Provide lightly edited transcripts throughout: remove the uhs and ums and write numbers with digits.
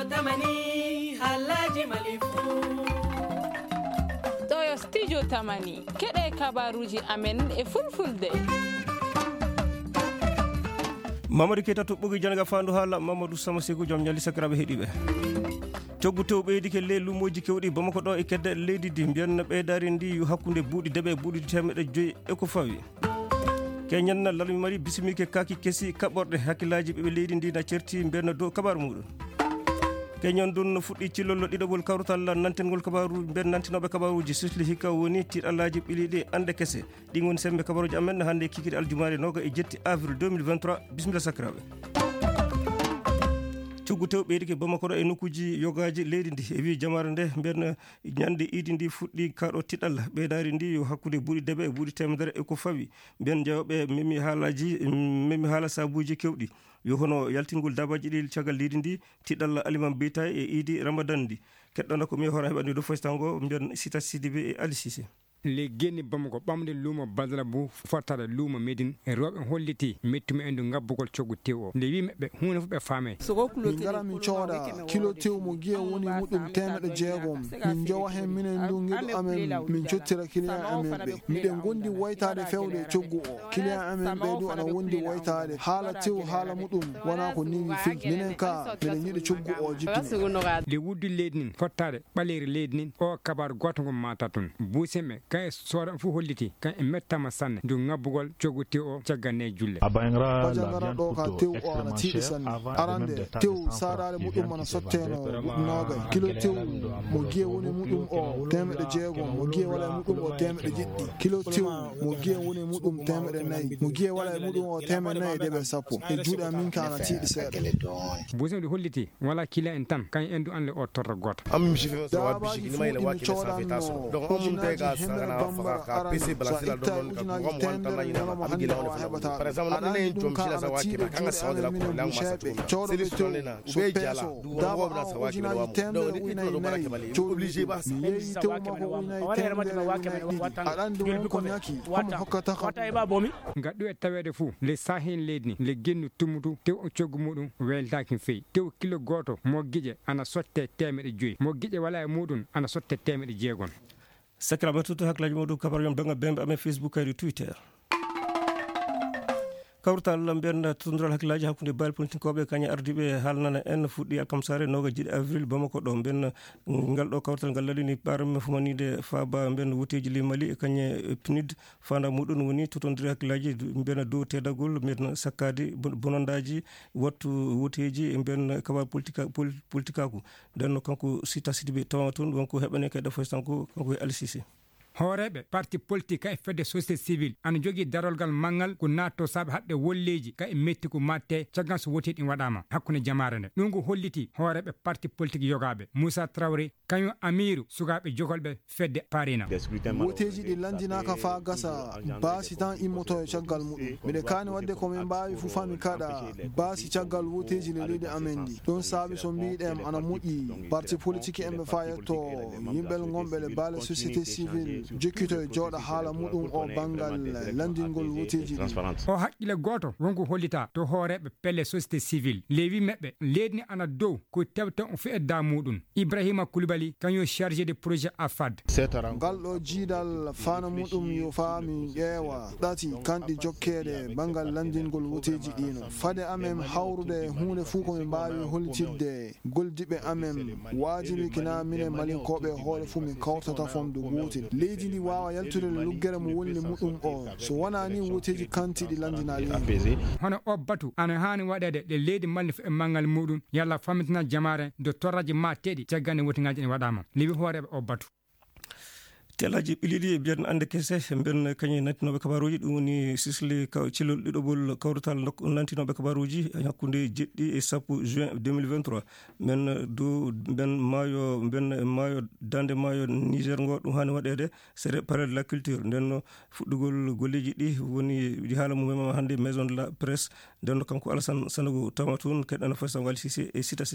tamani halaji malifu ɗo studio tamani keɗe kabaruji amen e fulfulde. Mamadou Keita toɓɓugi janga fandu haala Mamadou Sama Sékou joom ñalli sakiraɓe heeɗiɓe coggu tew ɓeydike ley lumoji kewɗi Bamako ɗo e kedde leydi ndi mbiyanno ɓeydari ndi hakkude buuɗi deɓe e buuɗi temeɗe joyyi eko fawi keñanna lalmi mari bisimike kaki kesi kaɓɓorɗe hakkillaji ɓeɓe leydi ndi na certi mbiyanno dow kabaru muɗum keñon ɗum fuɗɗi cillollo ɗiɗoɓol kawrutal nantengol kabaru mbiyen nantinoɓe kabaruji sisli hikka woni tiɗallaji ɓiliɗi ande kese ɗin woni sembe kabaruji amen hande kikiɗe aljumare noga e jetti avril 2023 bisimilla sakiraɓe coggu tew ɓeydike Bamako ɗo e nokkuji yogaji leydi ndi e wi jamare nde mbiyen ñande idi ndi fuɗɗi kaɗo tiɗal ɓeydari ndi yo hakkude buuɗi deɓe e buuɗi temedere eko fawi mbiyen jeewoɓe memi haala sabuji kewɗi yo hono yaltingol dabaji ɗi caggal leydi ndi tiɗal aliman beyta e idi ramadan ndi keɗɗona ko mi hono heɓandi ɗo foytango mbiyen Sita Sidibé e Ali Cissé le genni Bamako ɓamde luumo Badara Bou fottade luumo Médine e rewɓe holliti mettuma endu ngabbugol coggu tew o nde wimeɓe hunde fof ɓe faame min gara min cooda kilo tew mo guiya woni muɗum 600 min jowa hen minen ndu gueɗo amen min cottira client amen ɓe miɗen gondi waytade fewde coggu o client amen ɓe du ana wondi waytade haala tew haala muɗum wona ko niwi fi minen ka miɗen yiiɗi coggu o jippine nde wuddi leydi nin fottade ɓaleri leydi nin o kabaru goto ngo mata toon buusemɓe kan e sooda fu holliti kan e mettama sanne ndu ngabbugol coggu tew o cagganne julle bajangara ɗo ka tew o ana tiiɗi sanne arande tew sadade muɗum ana sotteno nogay kilo tew mo guiye woni muɗum o 600 mo guiye wala e muɗum o 1.7 kilo tew mo guiye woni muɗum 400 mo guiye wala e muɗum o 4.10 e juuɗe amin ka ana tiiɗi seeɗa buusem ɗi holliti wala kila en tan kan endu anle o torra goto dabaji fu ɗimi coɗanno Bambara arande sa itta ujunaji tendere ñalawma hande o heɓata aɗani ɗum ka ana tiiɗe juuɗe amen minen buceɓe coɗoɓe tew so peeso daba an ujunaji tendere uynayi nayyi coɗoɓe mi yeeyi tew makko uynayi tendere uynayi ɗiɗi aɗandi won ko ñaki homo hokkata kam gaddu e tawede fou le sahen leydi ni le gennu tumutu tew o coggu muɗum weltaki feyi tew kilo goto mo guiƴe ana sotte 500 mo guiƴe wala e muɗum ana sotte 600 sakiraɓe tutto hakkillaji moɗum kabar yom donga bembe amen Facebook kayri Twitter kawrutal mbiyen totodiral hakkillaji hakkude baali politique kañe ardiɓe haalnana en fuɗɗi alkamsare noga jiɗi avril Bamako ɗo mbiyen ngal ɗo kawrutal ngal lalini parme fumanide faaba mbiyen wuteji limali e kañe PNUD fanda muɗum woni totodiri hakkillaji mbiyen dow tedagol mbiyen sakkade bonondaji wattu wuteji e mbiyen kabal politikaku nden kanko Sita Sidibé tawa toon wonko heɓane kayɗa foy tanko kanko e Ali Cissé hooreɓe parti politique e fedde société civile ana jogui darolgal manggal ko natto saabe hadde wolleji ka e metti ko matte caggal so woteɗi waɗama hakkude jamare nde ɗum ko holliti hooreɓe parti politique yogaɓe Moussa Traoré kañum Amirou sukaɓe jokolɓe fedde Parina woteji ɗi landinaka fa gasa baasi tan immoto e caggal muɗum mbiɗe kani wadde komin mbawi fu fami kaɗa baasi caggal woteji le leydi amen ɗi ɗon saabi so mbiɗem ana moƴƴi parti politique en ɓe fa yetto yimɓel gonɓe le baale société civile jokkito e jooɗa haala muɗum o banggal landingol woteji o haqqille goto wonko hollita to hooreɓe pelle société civile leewi meɓɓe leydi ni ana dow ko tewten o fe'edda muɗum Ibrahima Koulibaly kañum chargé de projet AFAD ngal ɗo jiidal fana muɗum yo faami ƴeewa ɗati kanɗi jokkede banggal landingol woteji ɗino fade amen hawrude hunde fuu komin mbawi hollitirde goldiɓe amen wajibi kina minen malinkoɓe hoore fuu min kawtata fomde gotel leydi ndi wawa yaltude luggere mo woni muɗum o so wona ni woteji kantiɗi landinali hono o batu ana hani waɗede ɗe leydi malni e manggal muɗum yalla famitina jamare de torraji matteɗi caggande wotingaji ɗi waɗama lewi hooreɓe o batu telaji ɓiliɗi mbiyen ande kese mbiyen kañum nantinoɓe kabaruji ɗum woni sisli cellol ɗiɗoɓol kawrutal nantinoɓe kabaruji hakkude jeɗɗi e 10 juin 2023 men dow mbiyen maayo dande maayo Niger ngo ɗum hani waɗede sere palais de la culture nden fuɗɗugol golleji ɗi woni haala mumema hannde maison de la presse nden kanko Alassane Sanogo tawa toon keɗɗano fo Wali Cissé e Sita Sidibé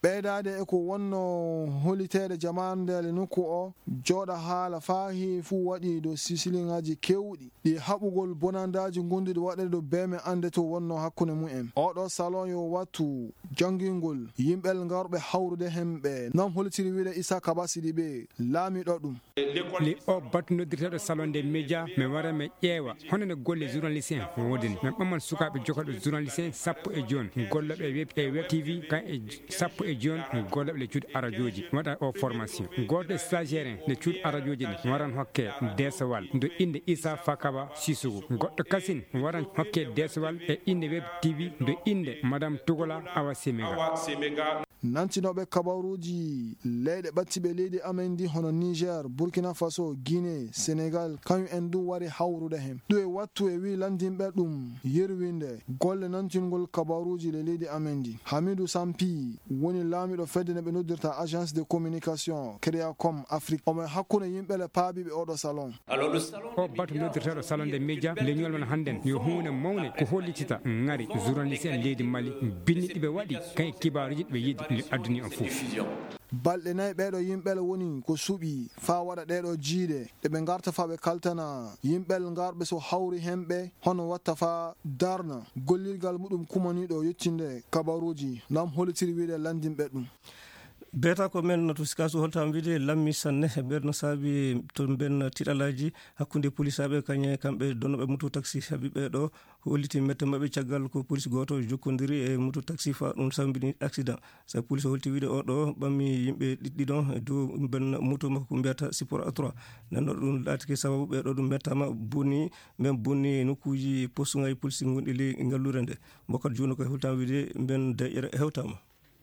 ɓeydade eko wonno holitede jamandele nokku o joɗa haala fahi fu waɗi dow sisiliŋaji kewɗi ɗi haɓugol bonandaji gonduɗi waɗede dow beme ande to wonno hakkunde mumen. Oɗo salon yo wattu jangingol yimɓel garɓe hawrude hemɓe nam holitiri wiide Issa Kaba Sidibé laamiɗo ɗum. li o batu noddirteɗo salon des médias mi wara mi ƴeewa honone golle journalisien wodini min ɓamman sukaɓe jogoɓe journalisien 11 golloɓe web tv kan e 11 golloɓe le cuuɗi radioji waɗa o formation goto stagiaire le cuuɗi radioji ɗi waran hokke desowal do inde Issa Fakaba Sissoko goɗɗo kasine waran hokke desowal e inde web tv do inde madame Tugola Awa Semega. Nantinoɓe kabaruji leyɗe ɓattiɓe leydi amen ndi hono Niger, Burkina Faso, Guinée, Sénégal kañum en du wari hawrude hen ɗum e wattu e wi landinɓe ɗum yerwinde golle nantingol kabaruji le leydi amen ndi. Hamidou Sampi woni laamiɗo fedde ne ɓe noddirta agence de communication Créacom Afrique omo hakkude yimɓele paabiɓe oɗo salon. O batu noddirteɗo salon des médias leñol men hannden yo hunde mawne ko hollitita ngari journaliste en leydi Mali binniɗiɓe waɗi kay kibaruji ɓe yiɗi adduni on fof. Balɗe nayi ɓeɗo yimɓele woni ko suɓi fa waɗa ɗeɗo jiiɗe ɗe ɓe garta fa ɓe kaltana yimɓel garɓe so hawri hemɓe hono watta fa darna gollirgal muɗum kumaniɗo yettinde kabaruji nam holitiri wiide landinɓe ɗum. beta ko men to sikaso holta wiide lammi sanne e ɓerno saabi to ben tiɗalaji hakkude police aɓe kañe kamɓe donnoɓe moto taxi saabi ɓeɗo holliti mette mabɓe caggal ko police goto jokkodiri e moto taxi fa ɗum sambini accident sa police holti wiide oɗo ɓammi yimɓe ɗiɗɗon e dow ben moto makko ko mbiyata support A3 nanno ɗum laatike sababu ɓeɗo ɗum mettama bonni même bonni nokkuji postugaji police gonɗi ley ngallure nde mbokat joni koye holta wiide ben deƴƴere hewtama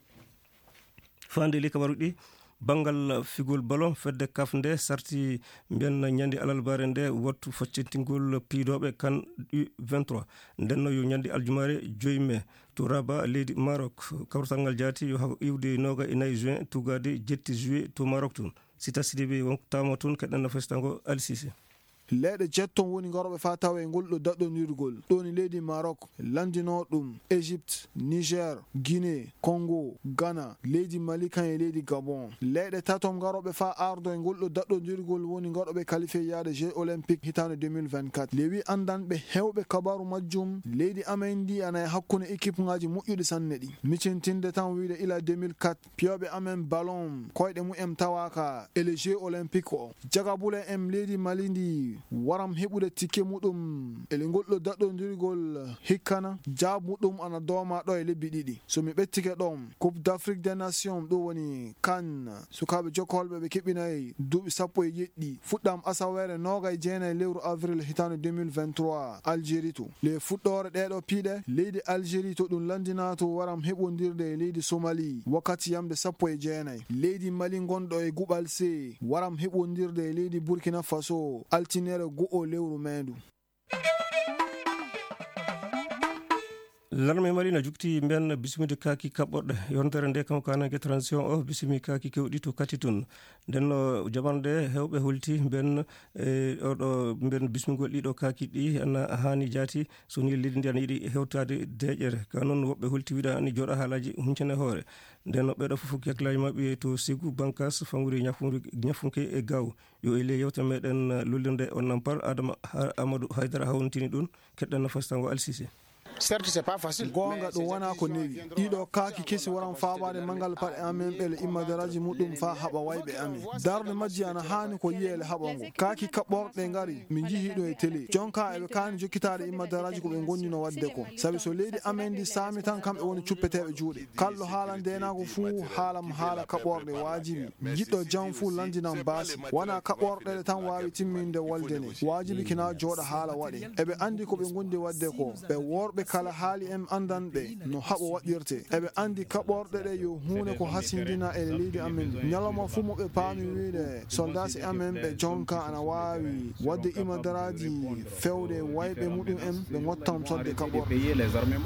fande li kabaru ɗi bangal figol ballon fedde kaf nde sarti mbiyen ñandi alalbare nde wattu faccintingol piidoɓe kan U23 ndenno yo ñandi aljumare 5 mai to Rabat leydi Maroc kawrutal ngal jaati yo iwde 24 juin tugade 7 juillet to Maroc tun Sita Sidibé won tama tun keɗen festango Ali Cissé. Leyɗe jetton woni garoɓe fa tawe ngol ɗo daɗɗodirgol ɗoni leydi Maroc landino ɗum Égypte, Niger, Guinée, Congo, Ghana, leydi Mali kan e leydi Gabon. Leyɗe tatom garoɓe fa ardo e ngol ɗo daɗɗodirgol woni garoɓe qualifié yaade Jeux olympique hitande 2024 lewi andanɓe hewɓe kabaru majjum leydi amen ndi ana e hakkude équipe ngaji moƴƴuɗi sanne ɗi micintinde tan wiide ila 2004 piyoɓe amen ballon koyɗe mumen tawaka e les Jeux olympique o jagabule en leydi Mali ndi waram heɓude tikke muɗum ele ngolɗo daɗɗodirgol hikkana jab muɗum ana dooma ɗo e lebbi ɗiɗi somi ɓettike ɗon coupe d'Afrique des nations ɗo woni kan sukaɓe jokkolɓe ɓe keɓinayi duuɓi 17 fuɗɗam asawere 29 lewru avril hitande 2023 Algérie to le fuɗɗore ɗeɗo piiɗe leydi Algérie to ɗum landina to waram heɓodirde e leydi Somalie wakkati yamde 19 leydi Mali gonɗo e guɓal C waram heɓodirde e leydi Burkina Faso altine go'o lewru mendu. L'armée Mali na jukti mben bismide kaki kaɓɓorɗe yontere nde kam kanake transition o bismi kaki kewɗi to kati tun ndenno jamande hewɓe holti ben oɗo ben bismigol ɗiɗo kaki ɗi ana hani jaati soni leydi ndi ana yiiɗi hewtade deƴere ka noon woɓɓe holti wiɗa ani joɗa haalaji huncene hoore ndenno ɓeɗo fof keklaji mabɓe to sigu bankas famuri ñafunke e gaw yo ele yewta meɗen lullirde on nampal Adama Amadou Haydara hawntini ɗum keɗɗen fastango Ali Cissé. Certes c'est pas facile gonga ɗum wona ko newi ɗiɗo kaaki kesi waran faɓade mangal paɗe amen ɓele immadaraji muɗum fa haɓa wayɓe amen darde majji ana hani ko yiyele haɓango kaaki kaɓɓorɗe ngari min jihi ɗum e télé jonka eɓe kani jokkitade immadaraji ko ɓe gonnino wadde ko saabi so leydi amen ndi saami tan kamɓe woni cuppeteɓe juuɗe kalɗo haala ndenago fuu haalam haala kaɓɓorɗe wajibi jiɗɗo jam fuu landinam baasi wona kaɓɓorɗeɗe tan wawi timminde woldene wajibi kina jooɗa haala waɗe eɓe andi ko ɓe gondi wadde ko ɓe worɓe kala haali en andanɓe no haɓo waɗirte eɓe andi kaɓorɗe ɗe yo hunde ko hasindina e leydi amen ñalawma fuu moɓe paami wiide soldat e amen ɓe jonka ana wawi wadde imadaraji fewde wayɓe muɗum en ɓe gottam sodde kaɓorɗe.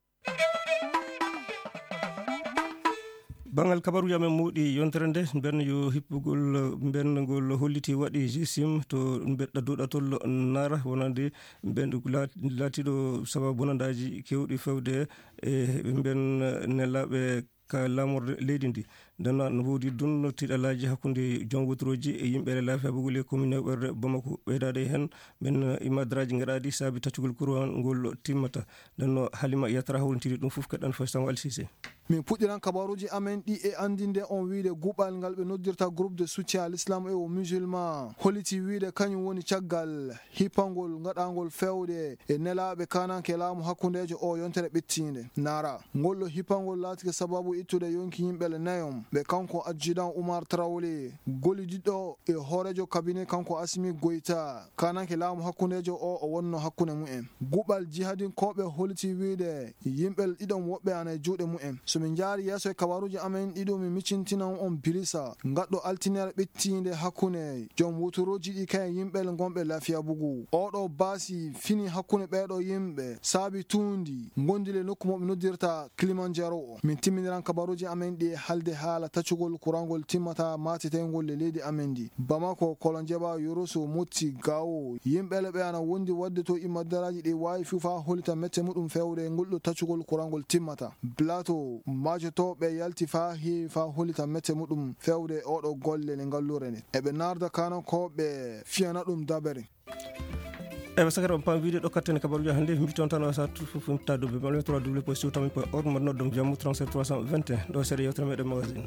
bangal kabaruji amen muuɗi yontere nde mbenno yo hippugol mbennogol holliti waɗi GSIM to mbeɗɗa duɗatol nara wonande mbenɗo laatiɗo sababu bonandaji kewɗi fewde e mben nellaɓe ka lamorde leydi ndi nden no woodi dun tiɗalaji hakkude joom woturoji e yimɓe laafi abugule commune ɓerde Bamako ɓeydade hen men imadaraji gaɗaɗi saabi taccugol courant ngol timmata nden no Halima Yatara hawlintiri ɗum fof keɗɗan Faystan Al Cissé. min puɗɗiran kabaruji amen ɗi e andinde on wiide guɓal ngal ɓe noddirta groupe de soutien à l'islam et aux musulmans holiti wiide kañum woni caggal hippangol gaɗangol fewde e nelaɓe kananke laamu hakkudejo o yontere ɓettinde nara ngollo hippangol laatike sababu ittude yonki yimɓele nayom ɓe kanko adjudant Oumar Traoré gollidiɗɗo e hoorejo cabinet kanko Assimi Goïta kananke laamu hakkudejo o wonno hakkude mumen guɓal jihadinkoɓe holiti wiide yimɓe ɗiɗon woɓɓe ana e juuɗe mumen somin jaari yeeso e kabaruji amen ɗiɗo mi miccintinan on Bilisa gaɗɗo altinere ɓettinde hakkude joom woturoji ɗi kayen yimɓel gonɓe Lafiya Bugu oɗo baasi fini hakkude ɓeɗo yimɓe saabi tuundi gondile nokku moɓe noddirta Kilimanjaro o min timminiran kabaruji amen ɗi halde haala taccugol kurangol timmata matetengol e leydi amen ndi Bamako Kolonjeba Yoroso Motti Gawo yimɓele ɓe ana wondi wadde to imadaraji ɗi wawi fufa holita mette muɗum fewde ngolɗo taccugol kurangol timmata Blato majotoɓe yalti fa heewi fa holita mette muɗum fewde oɗo golle ne ngallure nde eɓe narda kanankoɓe fiyana ɗum dabere eɓe sakata on pam wiide ɗo kattene kabaruji hannde mbiton tan o sa fof taddu ɓe malme 3w.siwtamin.org mbaɗ noddum jammu 37 321 ɗo seeɗa yewtere meɗen magazine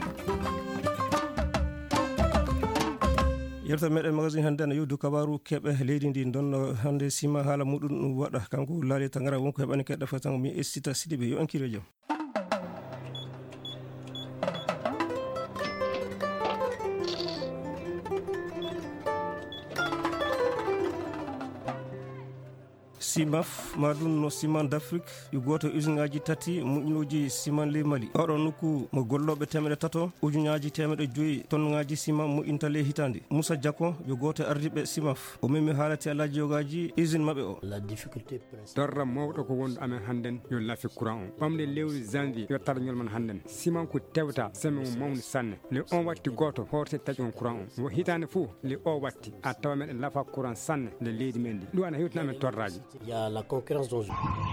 yewtere meɗen magazine hannde ana yewdu kabaru keɓe leydi ndi donno hannde sima haala muɗum waɗa kanko laali tangara wonko heɓani keɗɗa fa tan mi Sita Sidibé yo ankire jaam. Simaf maɗum no ciment d'Afrique yo goto usine ngaji tati moƴƴinoji ciment ley Mali oɗo nokku mo golloɓe 300 ujunaji 500 tonne ngaji ciment moƴƴinta ley hitande Moussa Diako yo goto ardiɓe Simaf o memi haalati alaji yogaji usine mabɓe o torra mawɗo ko wonɗo amen hannden yo laafi courant o ɓamde lewru janvier yo tarñol man hannden ciment ko tewta semme mo mawde sanne le on watti goto horte taƴi on courant o hitande fou le o watti a tawa meɗen laafa courant sanne le leydi men ndi ɗum ana hewtina amen torraji. Il y a la concurrence dont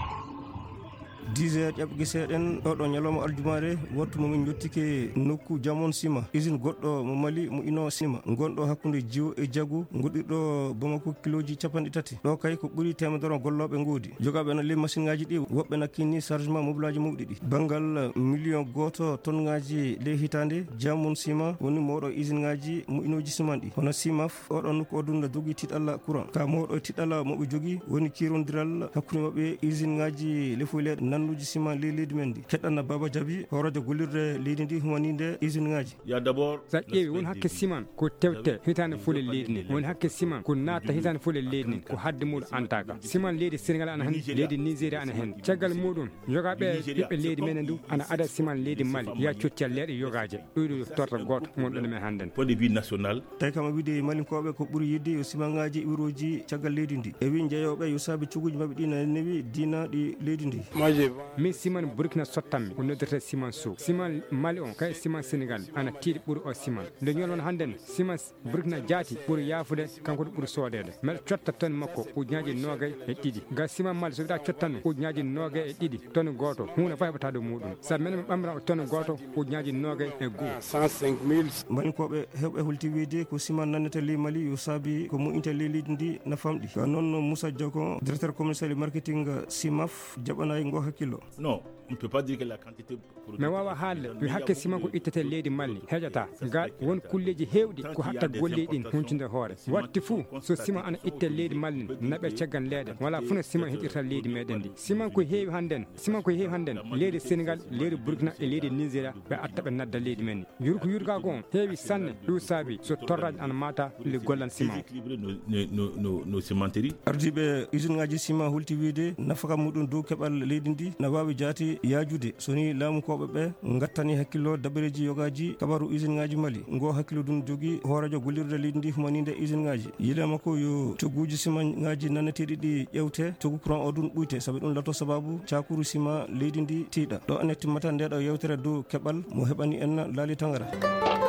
10 heures ƴaɓɓe seeɗen oɗo ñalawma aljumare wattu momin jottike nokku Jamon Sima usine goɗɗo mo Mali mo ino Sima gonɗo hakkude Djiwo e Diagu goɗɗiɗo Bamako kiloji 30 ɗo kay ko ɓuuri temedere golloɓe ngoodi jogaɓe no ley machine ngaji ɗi woɓɓe nakkini chargement mobilaji mawɗi ɗi banggal million goto tonne ngaji ley hitande Jamon Sima woni mawɗo usine ngaji mo inoji ciment ɗi hono Simaf oɗo nokku odunna jogui tiɗalla courant ka mawɗo tiɗalla moɓe jogui woni kirodiral hakkude mabɓe usine ngaji lefoylede nannuji ciment leydi men ndi keɗɗanna Baba Diaby horojo gollirde leydi ndi humanide usine ngaji ya d'abord sa ƴeewi woni hakke ciment ko tewte hitande fule leydi ndi woni hakke ciment ko natta hitande fule leydi ndi ko hadde muɗum antaka ciment leydi Sénégal ana hen leydi Nigéria ana hen caggal muɗum yogaɓe ɓiɓɓe leydi men ndu ana ada ciment leydi Mali ya cotti leeɗe yogaje ɗoyɗo torta goto gonɗo men hannden point de vue national tawi kama wiide malinkoɓe ko ɓuuri yidde yo ciment ngaji uroji caggal leydi ndi e wi jeeyoɓe yo saabi cuguji mabɓe ɗi na newi dina ɗi leydi ndi min ciment Burkina sottanmi ko noddirte ciment Sow ciment Mali on kay ciment Sénégal ana tiiɗi ɓuuri o ciment nde ñolwon hannden ciment Burkina jaati ɓuuri yaafude kanko ɗo ɓuuri soodede mbeɗa cotta tonne makko ujunaji 22 ga ciment Mali so wiɗa cottanno ujunaji 22 tonne goto hunde fof heɓata ɗo muɗum sabi minen ɓamra tonne goto ujunaji 21 105 000 malinkoɓe hewɓe holti wiide ko ciment nannete ley Mali yo saabi ko moƴƴinte ley leydi ndi nafamɗi ka noon Moussa Diakon directeur commercial marketing Simaf jaɓanayi ngo hakkillo non on peut pas dire que la quantité mi wawa haalde mi hakke ciment ko ittete leydi Mali heƴata ga won kulleji hewɗi ko hatta golleji ɗin huncide hoore watti fou so ciment ana itte leydi Mali naɓe caggan leeɗe wala funa ciment heƴirta leydi meɗen ndi ciment ko heewi hannden leydi Sénégal leydi Burkina e leydi Nigéria ɓe atta ɓe nadda leydi men ni yurko yurga ko on heewi sanne ɗum saabi so torraji ana mata le gollan ciment nos cimenteries ardiɓe usine ngaji ciment hulti wiide nafaka muɗum dow keɓal leydi ndi na wawi jaati yajude soni laamu koɓe ɓe gattani hakkillo dabareji yogaji kabaru usine ngaji Mali ngo hakkillo ɗum jogui hoorajo gollirde leydi ndi humanide usine ngaji yilema ko yo cogguji ciment ngaji nanneteɗi ɗi ƴewte coggu courant o ɗum ɓuyte saabi ɗum lato sababu cakuru ciment leydi ndi tiiɗa ɗo ane timmata ndeɗo yewtere dow keɓal mo heɓani en Laali Tangara.